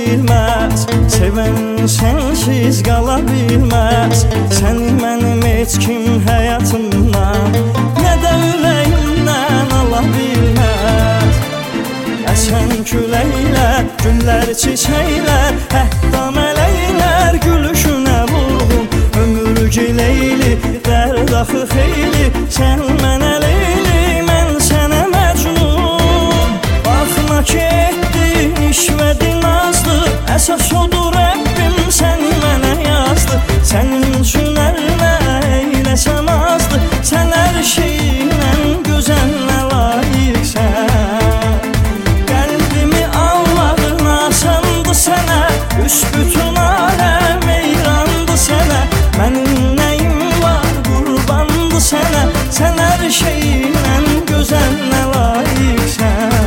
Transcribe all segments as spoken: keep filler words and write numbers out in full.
bilməz, sevən sənsiz qala bilməz. Səni mənim heç kim həyatımdan, nə də ürəyimdən ala bilməz. Əsən küləklər, güllər, çiçəklər, hətta mələklər gülüşünə vurğun. Ömür gileyli, dərd axı xeyli, sən mənə leyli, mən sənə məcnun. Baxma ki etdin işvədin azdı, əsas odur Rəbbim səni mənə yazdı. Sənin üçün əlinə eyləsəm azdı, sən hər şeyinlə gözəlinə layiqsən. Qəlbimi almağın asandı sənə, üs-bütün aləm eyrandı sənə. Mənim nəyim var qurbandı sənə, sən hər şeyinlə gözəlinə layiqsən.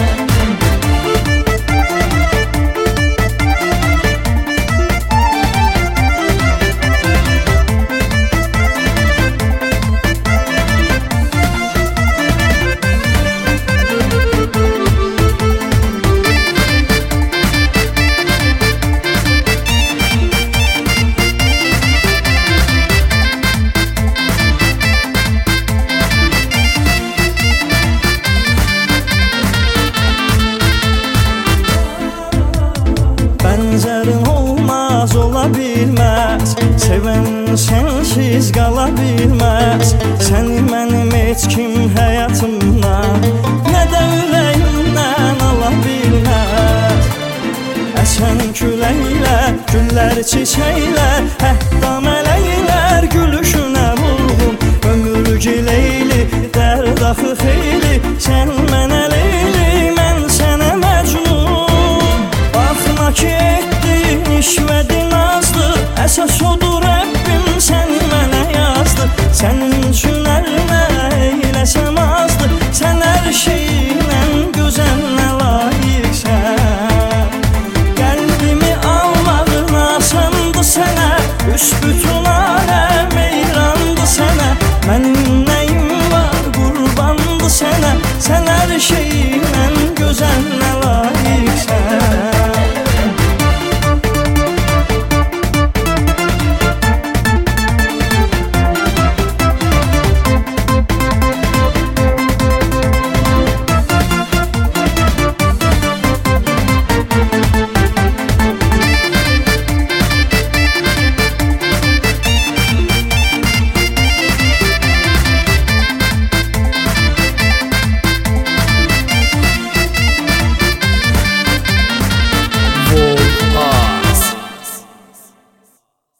Bənzərin olmaz, ola bilməz, sevən sənsiz qala bilməz. Səni mənim heç kim həyatımdan, nə də ürəyimdən ala bilməz. Əsən küləklər, güllər, çiçəklər, hətta mələklər gülüşünə vurğun. Ömür gileyli, dərd axı xeyli, sən mənə leyli, mən sənə məcnun. Baxma ki etdin işvədin azdı, əsas odur Rəbbim səni mənə yazdı. Sənin üçün əlinə eyləsəm azdı, sən hər şeyinlə gözəlinə layiqsən. Qəlbimi almağın asandı sənə, üs-bütün aləm eyrandı sənə. Mənim nəyim var qurbandı sənə, sən hər şeyinlə